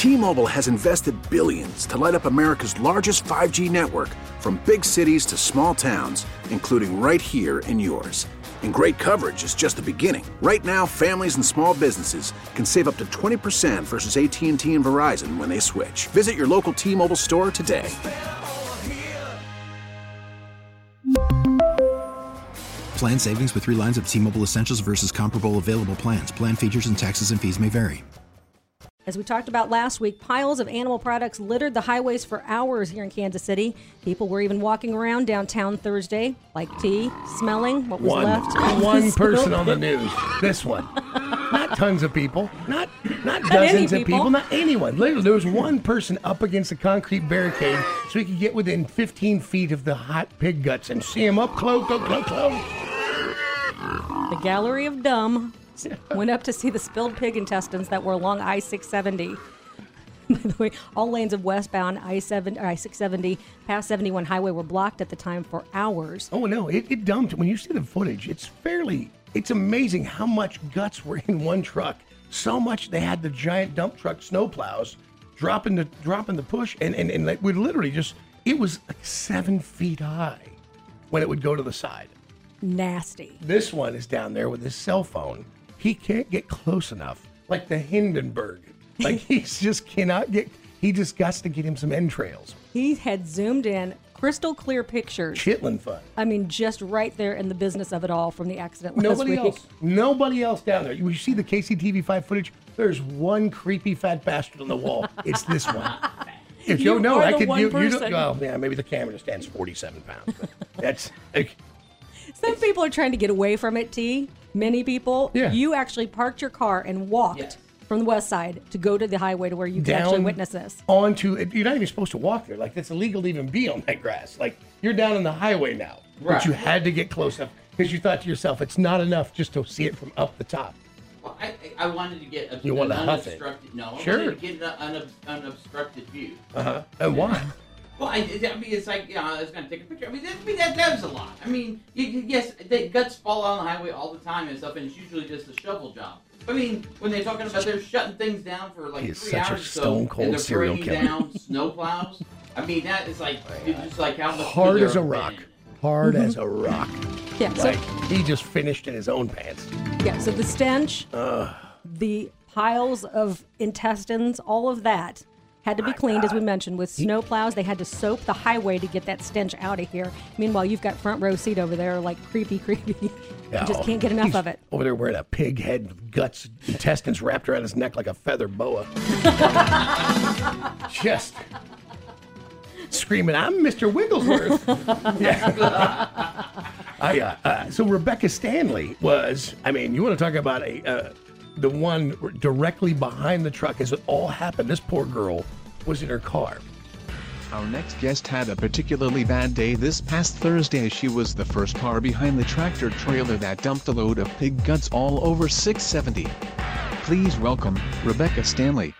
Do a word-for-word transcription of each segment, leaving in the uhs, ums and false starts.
T-Mobile has invested billions to light up America's largest five G network, from big cities to small towns, including right here in yours. And great coverage is just the beginning. Right now, families and small businesses can save up to twenty percent versus A T and T and Verizon when they switch. Visit your local T-Mobile store today. Plan savings with three lines of T-Mobile Essentials versus comparable available plans. Plan features and taxes and fees may vary. As we talked about last week, piles of animal products littered the highways for hours here in Kansas City. People were even walking around downtown Thursday, like tea, smelling what was one, left. One person on the news. This one. Not tons of people. Not not Not dozens any of people. people. Not anyone. Literally, there was one person up against a concrete barricade so he could get within fifteen feet of the hot pig guts and see him up close, close, close, close. The Gallery of Dumb went up to see the spilled pig intestines that were along I six seventy. By the way, all lanes of westbound I seven or I six seventy past seventy-one highway were blocked at the time for hours. Oh, no, it, it dumped. When you see the footage, it's fairly, it's amazing how much guts were in one truck. So much they had the giant dump truck snowplows dropping the dropping the push, and, and, and like, we literally just, it was like seven feet high when it would go to the side. Nasty. This one is down there with his cell phone. He can't get close enough, like the Hindenburg. Like he just cannot get, he just got to get him some entrails. He had zoomed in, crystal clear pictures. Chitlin fun. I mean, just right there in the business of it all from the accident last Nobody week. else. Nobody else down there. You see the K C T V five footage? There's one creepy fat bastard on the wall. It's this one. If you, You know, are I the could. one You, you person. don't, well, yeah, maybe the camera stands forty-seven pounds. But that's. Like, Some people are trying to get away from it, T. Many people. Yeah. You actually parked your car and walked Yes. from the west side to go to the highway to where you could actually down witness this. Onto you're not even supposed to walk there. Like it's illegal to even be on that grass. Like you're down on the highway now, Right. but you had to get close enough because you thought to yourself, it's not enough just to see it from up the top. Well, I, I wanted to get a, You an wanted to huff it. unobstructed. No, I Sure. wanted to get an un, unobstructed view. Uh huh. And why? Well, I, I mean, it's like, you know, I was going to take a picture. I mean, that, I mean that, that was a lot. I mean, you, you- yes, the guts fall on the highway all the time and stuff, and it's usually just a shovel job. I mean, when they're talking about they're shutting things down for like He is three such a hours or so, stone-cold and they're serial bringing killer. down snow plows. I mean, that is like, it's just like how much Hard could as a there have rock. been? Hard as a rock. Yeah. So, Like he just finished in his own pants. yeah. So the stench, the piles of intestines, all of that had to be cleaned, as we mentioned, with snow plows. They had to soap the highway to get that stench out of here. Meanwhile, you've got front row seat over there, like creepy, creepy. You just Oh, can't get enough he's of it. Over there wearing a pig head with guts, intestines wrapped around his neck like a feather boa. Just screaming, I'm Mister Wigglesworth. Yeah. I, uh, uh, so Rebecca Stanley was, I mean, you want to talk about a uh, the one directly behind the truck as it all happened. This poor girl was in her car. Our next guest had a particularly bad day this past Thursday. She was the first car behind the tractor trailer that dumped a load of pig guts all over six seventy. Please welcome Rebecca Stanley.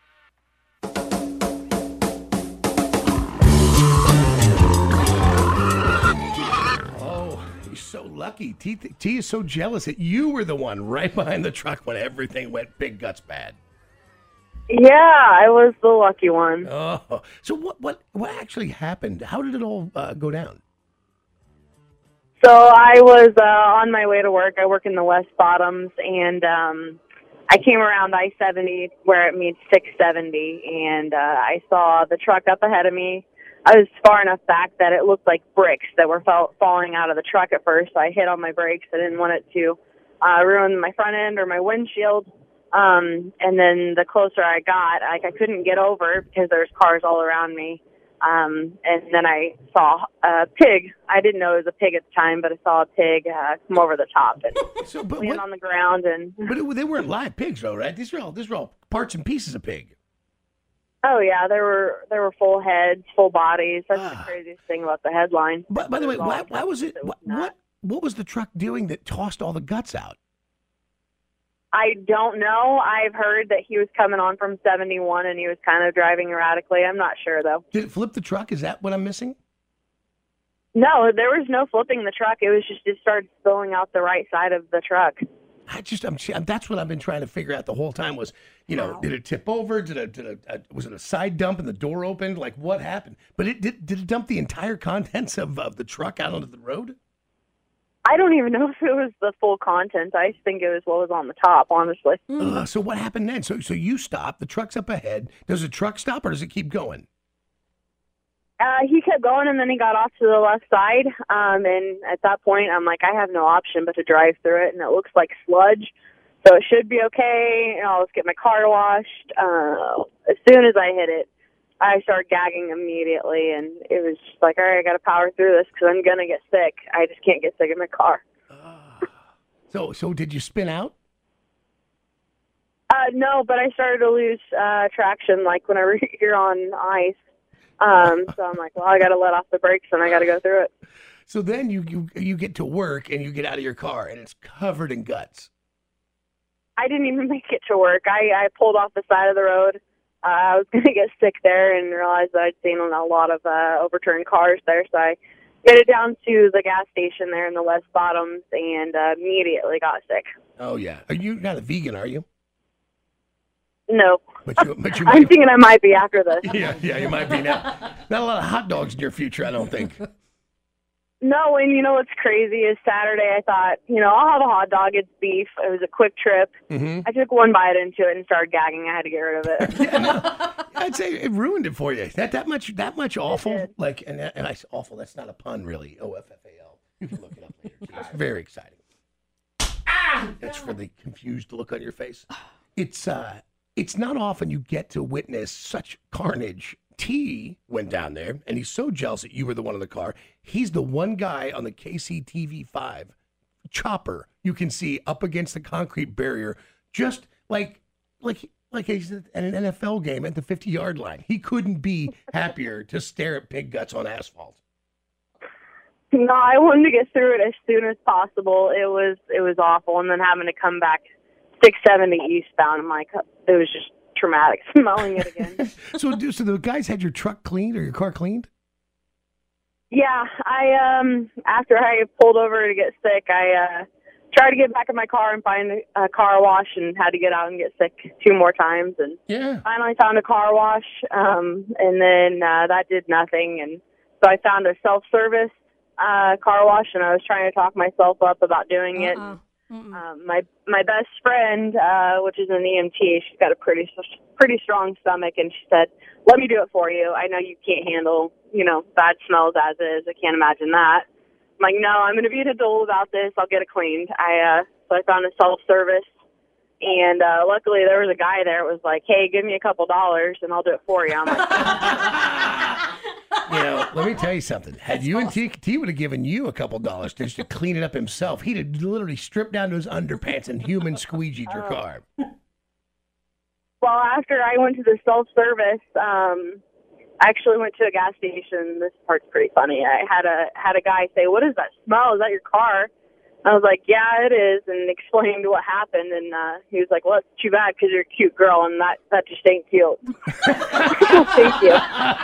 Oh, you're so lucky. T, T is so jealous that you were the one right behind the truck when everything went pig guts bad. Yeah, I was the lucky one. Oh, so what what what actually happened? How did it all uh, go down? So I was uh, on my way to work. I work in the West Bottoms, and um, I came around I seventy where it meets six seventy, and uh, I saw the truck up ahead of me. I was far enough back that it looked like bricks that were fall- falling out of the truck at first. So I hit on my brakes. I didn't want it to uh, ruin my front end or my windshield. Um, and then the closer I got, like I couldn't get over because there's cars all around me. Um, and then I saw a pig. I didn't know it was a pig at the time, but I saw a pig uh, come over the top and So, but land what, on the ground. And but it, they weren't live pigs, though, right? These are all these are all parts and pieces of pig. oh yeah, there were there were full heads, full bodies. That's Ah. the craziest thing about the headline. But by the way, It was all why, why was it? it What, not. what what was the truck doing that tossed all the guts out? I don't know. I've heard that he was coming on from seventy-one and he was kind of driving erratically. I'm not sure though. Did it flip the truck? Is that what I'm missing? No, there was no flipping the truck. It was just it started spilling out the right side of the truck. I just I'm, I'm that's what I've been trying to figure out the whole time was You know, Wow. did it tip over? Did it, did it, uh, was it a side dump and the door opened? Like, what happened? But it did, did it dump the entire contents of, of the truck out onto the road? I don't even know if it was the full content. I just think it was what was on the top, honestly. Uh, so what happened then? So so you stop. The truck's up ahead. Does the truck stop or does it keep going? Uh, he kept going, and then he got off to the left side. Um, and at that point, I'm like, I have no option but to drive through it, and it looks like sludge. So it should be okay. You know, let's get my car washed. Uh, as soon as I hit it, I started gagging immediately, and it was just like, all right, I got to power through this because I'm going to get sick. I just can't get sick in my car. So so did you spin out? Uh, no, but I started to lose uh, traction, like whenever you're on ice. Um, so I'm like, well, I got to let off the brakes, and I got to go through it. So then you, you you get to work and you get out of your car and it's covered in guts. I didn't even make it to work. I, I pulled off the side of the road. Uh, I was going to get sick there and realized that I'd seen a lot of uh, overturned cars there. So I made it down to the gas station there in the West Bottoms and uh, immediately got sick. Oh, yeah. Are you not a vegan, are you? No. But you, but you I'm might, thinking I might be after this. yeah, yeah, you might be now. Not a lot of hot dogs in your future, I don't think. No, and you know what's crazy is Saturday I thought, you know, I'll have a hot dog. It's beef. It was a quick trip. Mm-hmm. I took one bite into it and started gagging. I had to get rid of it. Yeah, no, I'd say it ruined it for you. That that much that much awful. Like and and I awful. That's not a pun, really. O F F A L. You can look it up later. Too. It's very exciting. That's for the confused look on your face. It's uh, it's not often you get to witness such carnage. T went down there, and he's so jealous that you were the one in the car. He's the one guy on the K C T V five chopper you can see up against the concrete barrier, just like like like he's at an N F L game at the fifty-yard line. He couldn't be happier to stare at pig guts on asphalt. No, I wanted to get through it as soon as possible. It was it was awful, and then having to come back six seventy eastbound, I'm like, it was just traumatic smelling it again. so, do so the guys had your truck cleaned or your car cleaned? Yeah, I um after I pulled over to get sick, I uh tried to get back in my car and find a car wash, and had to get out and get sick two more times, and yeah, finally found a car wash, um, and then uh, that did nothing, and so I found a self-service uh, car wash, and I was trying to talk myself up about doing it. Uh-uh. Um, my my best friend, uh, which is an E M T, she's got a pretty pretty strong stomach, and she said, "Let me do it for you. I know you can't handle, you know, bad smells as is. I can't imagine that." I'm like, "No, I'm going to be an adult about this. I'll get it cleaned." I uh, so I found a self-service, and uh, luckily there was a guy there that was like, "Hey, give me a couple dollars, and I'll do it for you." I'm like, you know, let me tell you something. Had you and T, T would have given you a couple dollars just to clean it up himself, he'd have literally stripped down to his underpants and human squeegeed your car. Well, after I went to the self-service, um, I actually went to a gas station. This part's pretty funny. I had a had a guy say, "What is that smell? Is that your car?" I was like, "Yeah, it is," and explained what happened. And uh, he was like, "Well, it's too bad because you're a cute girl, and that, that just ain't cute." Thank you.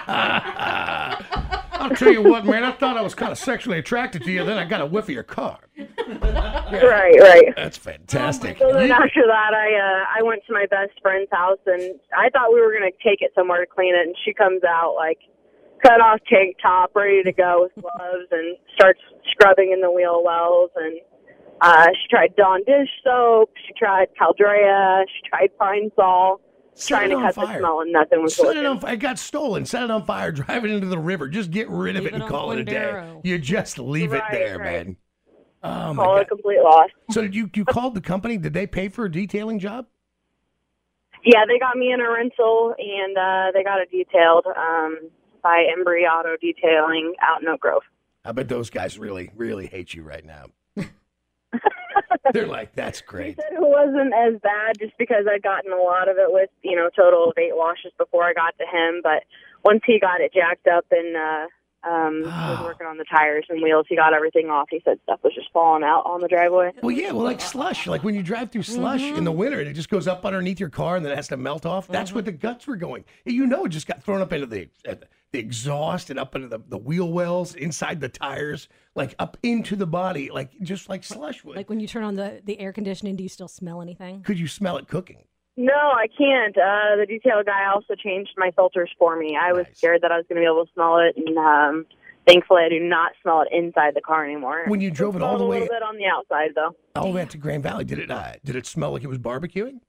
I'll tell you what, man, I thought I was kind of sexually attracted to you, then I got a whiff of your car. Yeah. Right, right. That's fantastic. So then after that, I uh, I went to my best friend's house, and I thought we were going to take it somewhere to clean it, and she comes out, like, cut off tank top, ready to go with gloves, and starts scrubbing in the wheel wells, and uh, she tried Dawn dish soap, she tried Caldrea, she tried Pine Sol, trying to cut fire. the smell, and nothing was Set working. it on fire. It got stolen. Set it on fire. Drive it into the river. Just get rid of Leave it it and on call it a day. Quindaro. You just leave Right, it there, right. man. Oh my Call it a God. complete loss. So did you you called the company? Did they pay for a detailing job? Yeah, they got me in a rental, and uh, they got it detailed um, by Embry Auto Detailing out in Oak Grove. I bet those guys really, really hate you right now. They're like, that's He great. said it wasn't as bad just because I'd gotten a lot of it with, you know, total of eight washes before I got to him. But once he got it jacked up and uh, um, was working on the tires and wheels, he got everything off. He said stuff was just falling out on the driveway. Well, yeah, well, like slush. Like when you drive through slush in the winter and it just goes up underneath your car and then it has to melt off. That's where the guts were going. You know, it just got thrown up into the uh, the exhaust and up into the, the wheel wells, inside the tires, like up into the body, like just like slush would. Like when you turn on the, the air conditioning, do you still smell anything? Could you smell it cooking? No, I can't. Uh, the detail guy also changed my filters for me. I was Nice. scared that I was going to be able to smell it, and um, thankfully I do not smell it inside the car anymore. When you drove it all Smelled the a way little bit on the outside, though. all the way out to Grand Valley, did it? Uh, did it smell like it was barbecuing?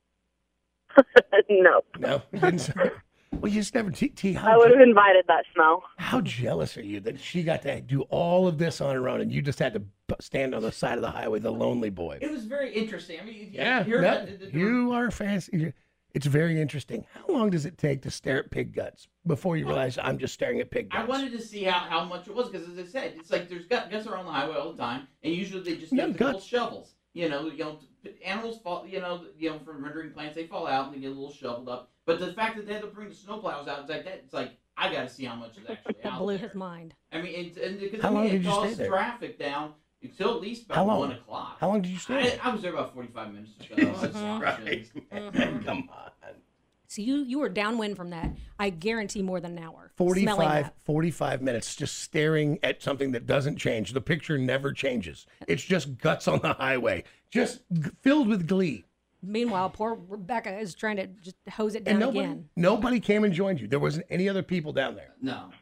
No. No, it didn't. smell- Well, you just never. T, T I how, would je- have invited that smell. how jealous are you that she got to do all of this on her own, and you just had to b- stand on the side of the highway, the lonely boy? It was very interesting. I mean, you Yeah, hear no, about the- the- you are fancy. It's very interesting. How long does it take to stare at pig guts before you realize I'm just staring at pig guts? I wanted to see how, how much it was because, as I said, it's like there's gut, guts are on the highway all the time, and usually they just No, get the little guts. shovels. You know, you know, animals fall. You know, you know, from rendering plants, they fall out and they get a little shoveled up. But the fact that they had to bring the snowplows out, it's like that. It's like I got to see how much is actually That out blew there. his mind. I mean, it's, and because How I mean, long it did you stay caused there? traffic down until at least about How long? one o'clock. How long did you stay I, there? I was there about forty-five minutes. Or so. Jesus Uh, Christ, man. Come on. So you you were downwind from that. I guarantee more than an hour. smelling forty-five, that. forty-five minutes just staring at something that doesn't change. The picture never changes. It's just guts on the highway, just g- filled with glee. Meanwhile, poor Rebecca is trying to just hose it down And nobody, again. nobody came and joined you. There wasn't any other people down there. No.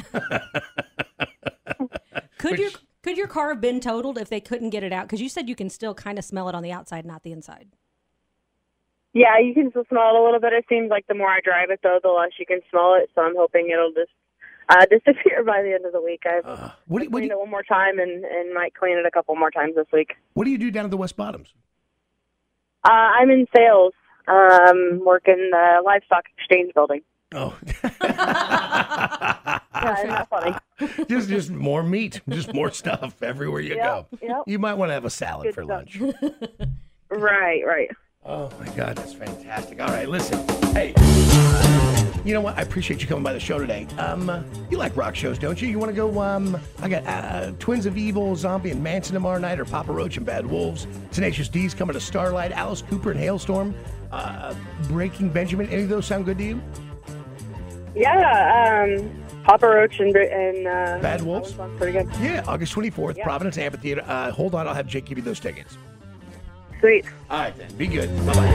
Could your Which- could your car have been totaled if they couldn't get it out? Because you said you can still kind of smell it on the outside, not the inside. Yeah, you can still smell it a little bit. It seems like the more I drive it, though, the less you can smell it. So I'm hoping it'll just uh, disappear by the end of the week. I've Uh, what, do, you- what, do cleaned you, it one more time and, and might clean it a couple more times this week. what do you do down at the West Bottoms? Uh, I'm in sales, um, working the livestock exchange building. Oh, Yeah, isn't that funny? just just more meat, just more stuff everywhere you Yep, go. yep. You might want to have a salad Good for stuff. lunch. Right, right. Oh my God, that's fantastic. All right, listen. Hey, you know what? I appreciate you coming by the show today. Um, uh, you like rock shows, don't you? You want to go? Um, I got uh, Twins of Evil, Zombie, and Manson tomorrow night, or Papa Roach and Bad Wolves. Tenacious D's coming to Starlight, Alice Cooper and Hailstorm, uh, Breaking Benjamin. Any of those sound good to you? Yeah, um, Papa Roach and, and uh, Bad Wolves? that one sounds pretty good. Yeah, August twenty-fourth, Yeah. Providence Amphitheater. Uh, hold on, I'll have Jake give you those tickets. Sweet. All right, then. Be good. Bye-bye.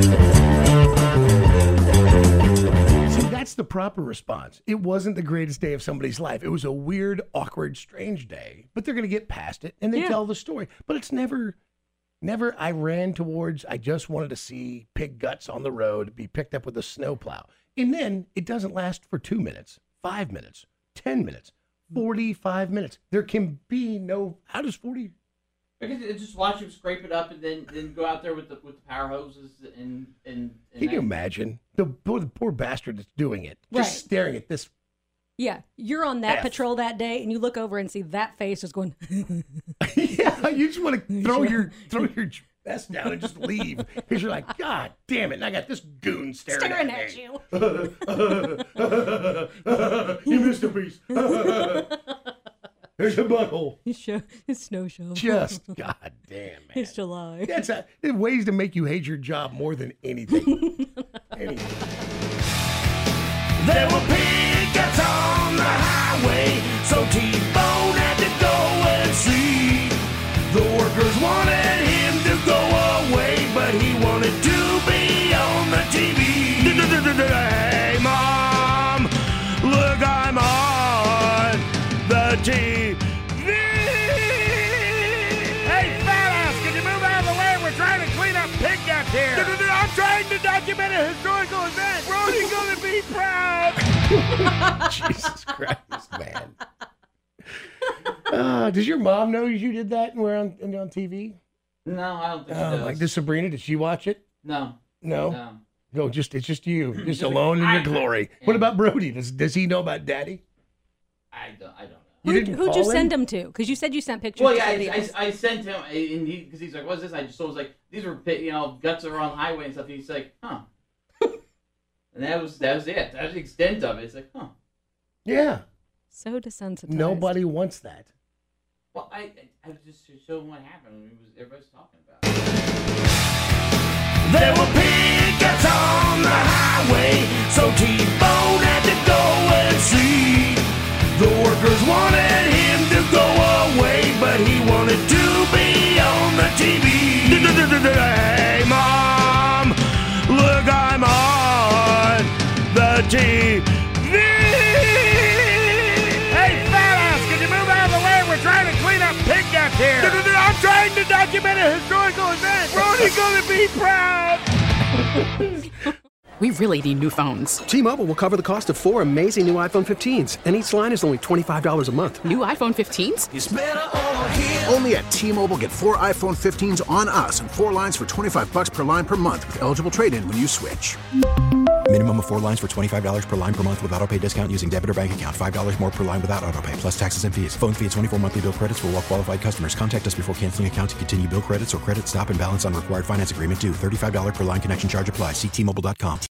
See, that's the proper response. It wasn't the greatest day of somebody's life. It was a weird, awkward, strange day, but they're going to get past it, and they Yeah. tell the story. But it's never, never I ran towards, I just wanted to see pig guts on the road be picked up with a snowplow. And then it doesn't last for two minutes, five minutes, ten minutes, forty-five minutes. There can be no, how does forty... Because it- just watch him scrape it up and then, then go out there with the with the power hoses and and. and Can you that- imagine the poor, the poor bastard that's doing it, just Right. staring at this? Yeah, you're on that F. patrol that day, and you look over and see that face just going. Yeah, you just want to throw your throw your vest down and just leave because you're like, God damn it! And I got this goon staring, Staring at, at me. you. You missed a piece. There's a butthole. Show, it's snow show. Just God damn, man. It's July. That's a, there's ways to make you hate your job more than anything. anything. There were pig guts on the highway, so T-Bone had to go and see. The workers wanted him to go away, but he wanted to be on the T V. Hey, Mom, look, I'm on the T V. Hey, fat ass, can you move out of the way? We're trying to clean up pig guts here. I'm trying to document a historical event. Brody's gonna be proud. Jesus Christ, man. Uh, does your mom know you did that and we're on and on T V? No, I don't think she Oh, does. like this Sabrina, did she watch it? No. No. No. No, just it's just you, just Just alone in I- your glory. yeah. What about Brody? Does does he know about Daddy? I don't. I don't know. You Who, didn't who'd call you him? send him to? Because you said you sent pictures Well, to yeah, somebody I, else. I, I sent him, and he because he's like, "What's this?" I just told him, like, "These were pit- you know guts that are on the highway and stuff." And he's like, "Huh," and that was that was it. That was the extent of it. It's like, "Huh." Yeah. So desensitized. Nobody wants that. Well, I I, I was just showing what happened. It was everybody's talking about it. There were pig guts on the highway, so T-Bone had to go and see. The workers wanted him to go away, but he wanted to be on the T V. Hey, Mom, T V. Hey, fat ass, can you move out of the way? We're trying to clean up pig guts here. I'm trying to document a historical event. Ronnie's gonna be proud. We really need new phones. T-Mobile will cover the cost of four amazing new iPhone fifteens, and each line is only twenty-five dollars a month. New iPhone fifteens? It's better over here. Only at T-Mobile, get four iPhone fifteens on us and four lines for twenty-five bucks per line per month with eligible trade-in when you switch. Minimum of four lines for twenty-five dollars per line per month with autopay discount using debit or bank account. five dollars more per line without autopay, plus taxes and fees. Phone fee at twenty-four monthly bill credits for well-qualified customers. Contact us before canceling account to continue bill credits or credit stop and balance on required finance agreement due. thirty-five dollars per line connection charge applies. See T Mobile dot com.